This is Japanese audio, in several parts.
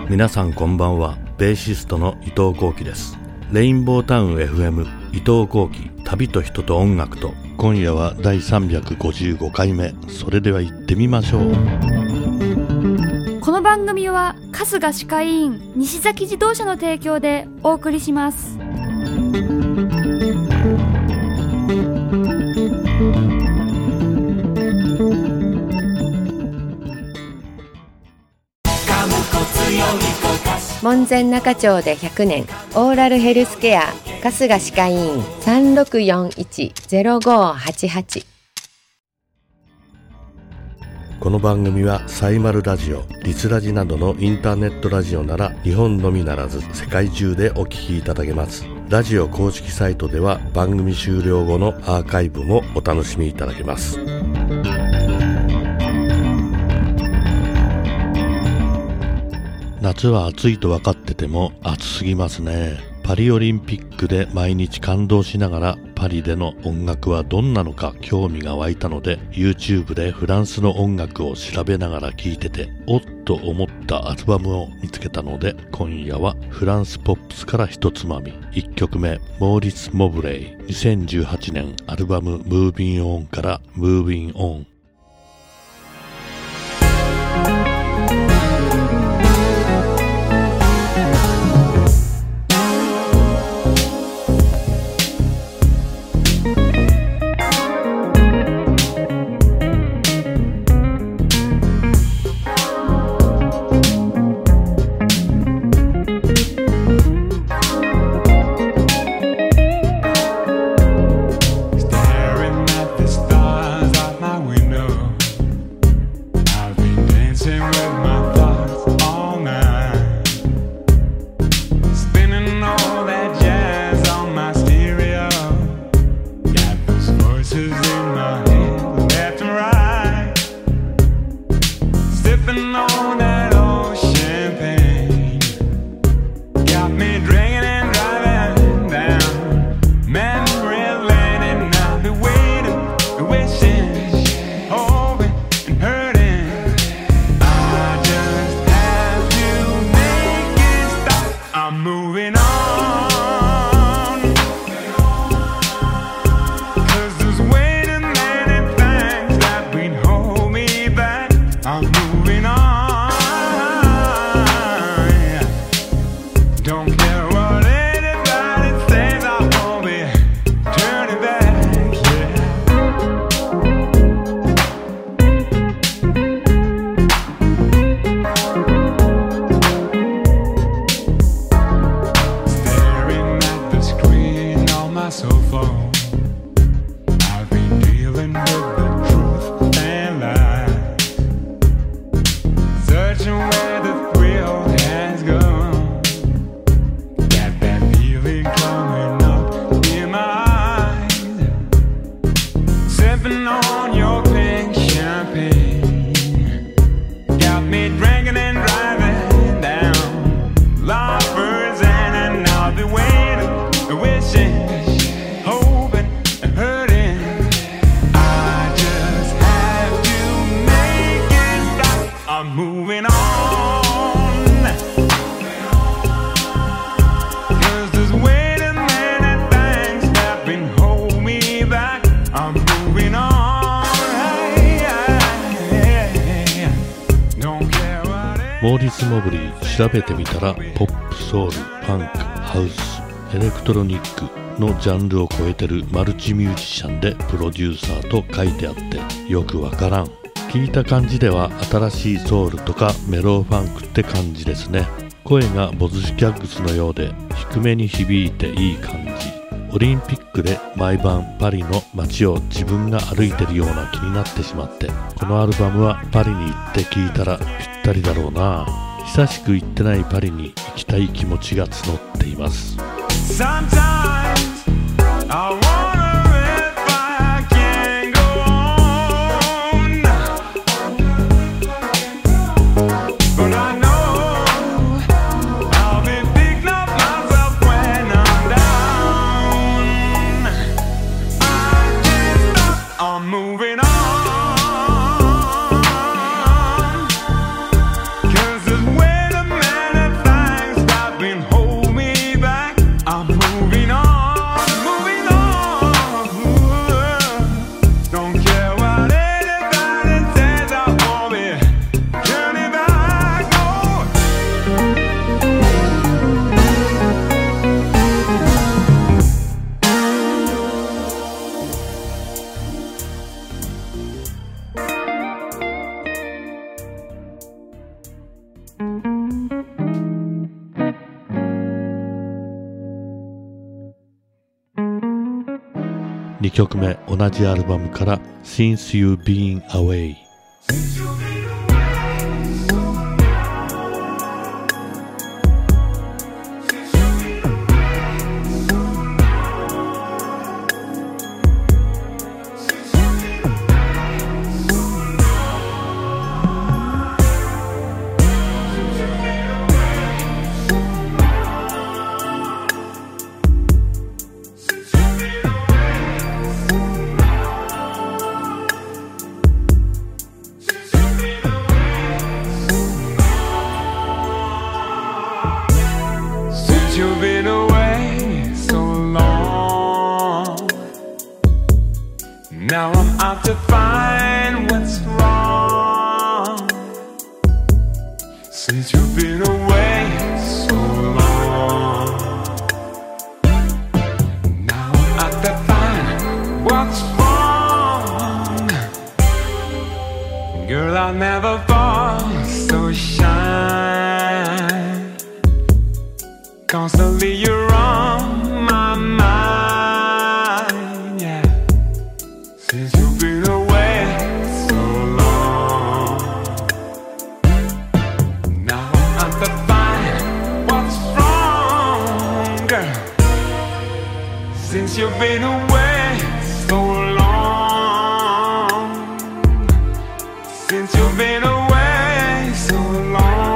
皆さんこんばんは。ベーシストの伊藤幸喜です。レインボータウン FM 伊藤幸喜、旅と人と音楽と。今夜は第355回目。それでは行ってみましょう。 この番組は春日歯科医院西崎自動車の提供でお送りします。 門前仲町で100年オーラルヘルスケア春日歯科医院 3641-0588。 この番組はサイマルラジオ、リスラジなどのインターネットラジオなら日本のみならず世界中でお聞きいただけます。ラジオ公式サイトでは番組終了後のアーカイブもお楽しみいただけます。夏は暑いと分かってても暑すぎますね。パリオリンピックで毎日感動しながらパリでの音楽はどんなのか興味が湧いたので YouTube でフランスの音楽を調べながら聴いてておっと思ったアルバムを見つけたので、今夜はフランスポップスから一つまみ。1曲目モーリス・モブレイ、2018年アルバムムービンオンからムービンオン。モーリス・モブリー、調べてみたらポップ、ソウル、ファンク、ハウス、エレクトロニックのジャンルを超えてるマルチミュージシャンでプロデューサーと書いてあってよくわからん。聞いた感じでは新しいソウルとかメローファンクって感じですね。声がボズ・シキャッグスのようで低めに響いていい感じ。オリンピックで毎晩パリの街を自分が歩いてるような気になってしまって、このアルバムはパリに行って聴いたらぴったりだろうな。久しく行ってないパリに行きたい気持ちが募っています。 Cause there's way too many 2曲目、同じアルバムから「Since You've Been Away」。 You've been away so long. Now I'm out to find what's wrong. Since you've been away so long. Now I'm out to find what's wrong. Girl, I'll never fall so shy. Constantly you're on my mind, yeah. Since you've been away so long. Now I'm out to find what's wrong, girl. Since you've been away so long. Since you've been away so long.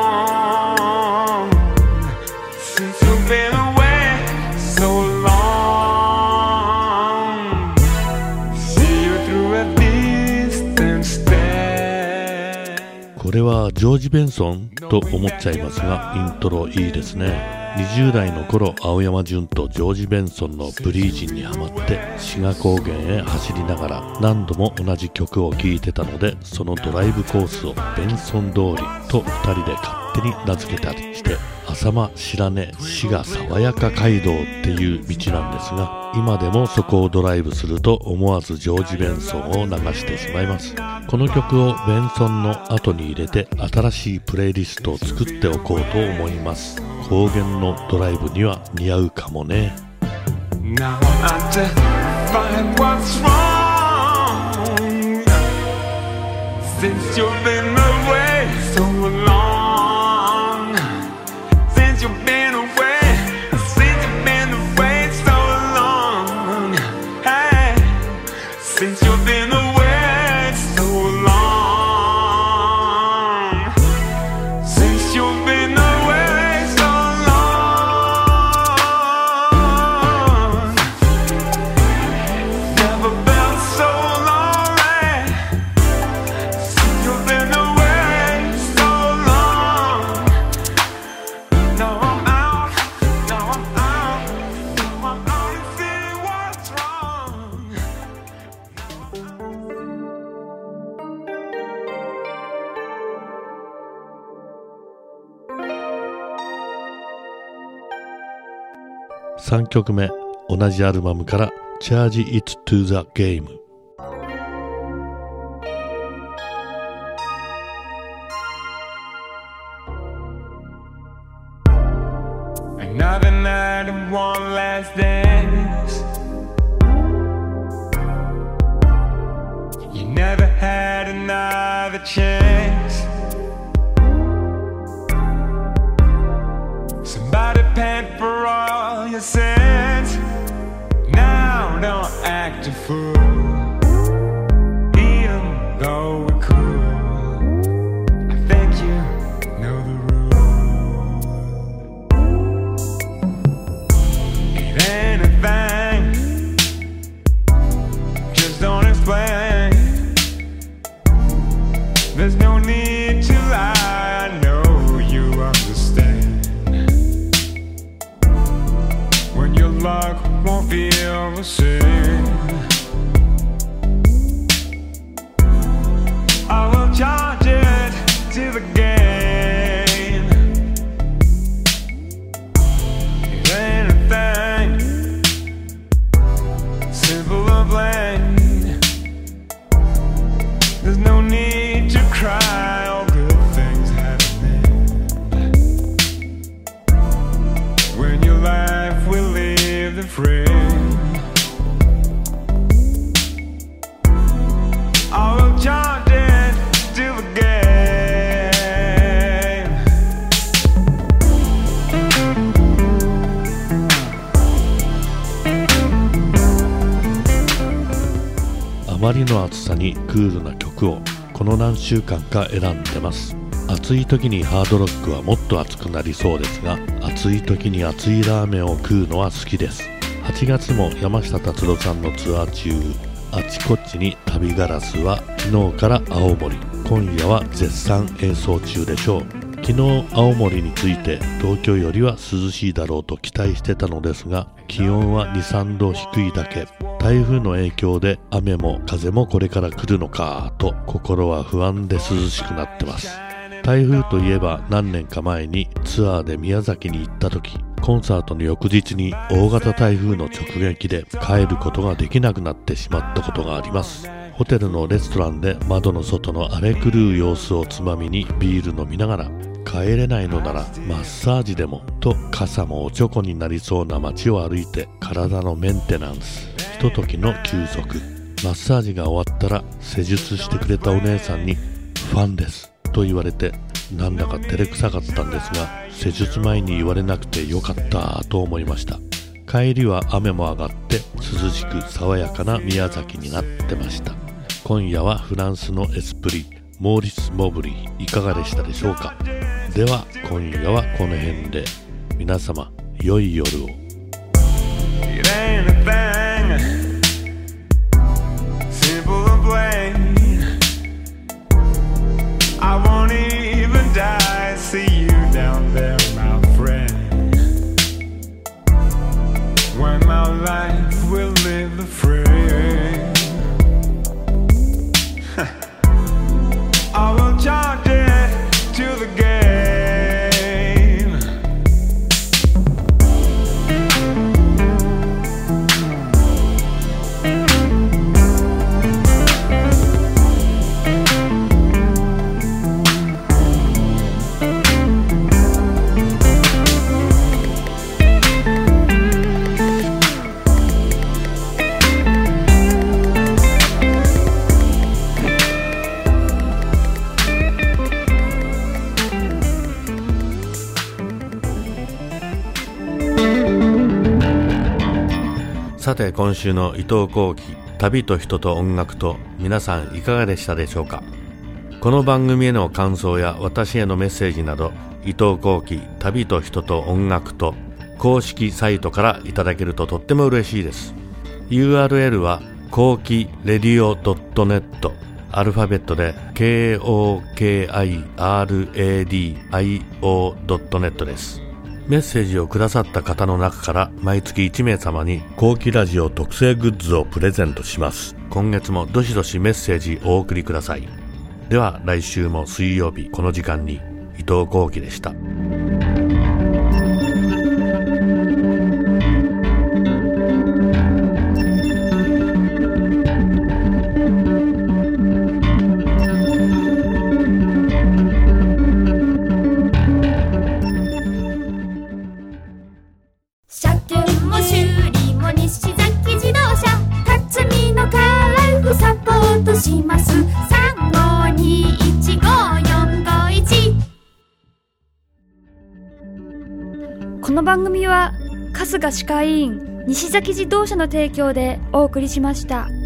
これはジョージ・ベンソンと思っちゃいますが、イントロいいですね。20代の頃、青山純とジョージ・ベンソンのブリージンにハマって志賀高原へ走りながら何度も同じ曲を聴いてたので、そのドライブコースをベンソン通りと2人で勝手に名付けたりして、浅間白根滋賀爽やか街道っていう道なんですが、今でもそこをドライブすると思わずジョージ・ベンソンを流してしまいます。この曲をベンソンの後に入れて新しいプレイリストを作っておこうと思います。高原のドライブには似合うかもね。 Now I'm out to find what's wrong. Since you've been away so long. Since you've been away. Since you've been away so long. Hey, since you've been away so long. Since you've been away so long. Never been so lonely. Since you've been away so long. Now I'm out, now I'm out, now I'm out to see what's wrong. 3曲目、同じアルバムから Charge It to the Game。 Another night and one last dance. You never had another chance. Somebody paid for all your sins. Now don't act a fool. Even though we're cool, I think you know the rules. It ain't a thing, just don't explain. There's no need to lie, I know you understand. When your luck won't feel the same, I will charge it to the game. It ain't a thing, simple and plain. There's no need to cry, all good things happen. まりの暑さにクールな曲をこの何週間か選んでます。暑い時にハードロックはもっと暑くなりそうですが、暑い時に熱いラーメンを食うのは好きです。8月も山下達郎さんのツアー中、あちこちに旅ガラスは昨日から青森、今夜は絶賛演奏中でしょう。昨日青森について東京よりは涼しいだろうと期待してたのですが、気温は 2,3 度低いだけ。台風の影響で雨も風もこれから来るのかと心は不安で涼しくなってます。台風といえば何年か前にツアーで宮崎に行った時、コンサートの翌日に大型台風の直撃で帰ることができなくなってしまったことがあります。ホテルのレストランで窓の外の荒れ狂う様子をつまみにビール飲みながら、帰れないのならマッサージでもと傘もおちょこになりそうな街を歩いて体のメンテナンス、ひとときの休息。マッサージが終わったら施術してくれたお姉さんにファンですと言われて、なんだか照れくさかったんですが、施術前に言われなくてよかったと思いました。帰りは雨も上がって涼しく爽やかな宮崎になってました。今夜はフランスのエスプリモーリス・モブリーいかがでしたでしょうか。では今夜はこの辺で、皆様良い夜を。 It ain't a thing, simple and plain. I won't even die, see you down there, my friend. When my life will live free, I will charge it to the game. さて今週の伊藤幸喜旅と人と音楽と、皆さんいかがでしたでしょうか。この番組への感想や私へのメッセージなど、伊藤幸喜旅と人と音楽と公式サイトからいただけるととっても嬉しいです。 URL は幸喜レディオ .net、 アルファベットで KOKIRADIO.net です。メッセージをくださった方の中から毎月1名様に幸喜ラジオ特製グッズをプレゼントします。今月もどしどしメッセージお送りください。では来週も水曜日この時間に、伊藤幸喜でした。 車検も修理も西崎自動車、辰巳のカラフサポートします。35215451。この番組は春日歯科医院西崎自動車の提供でお送りしました。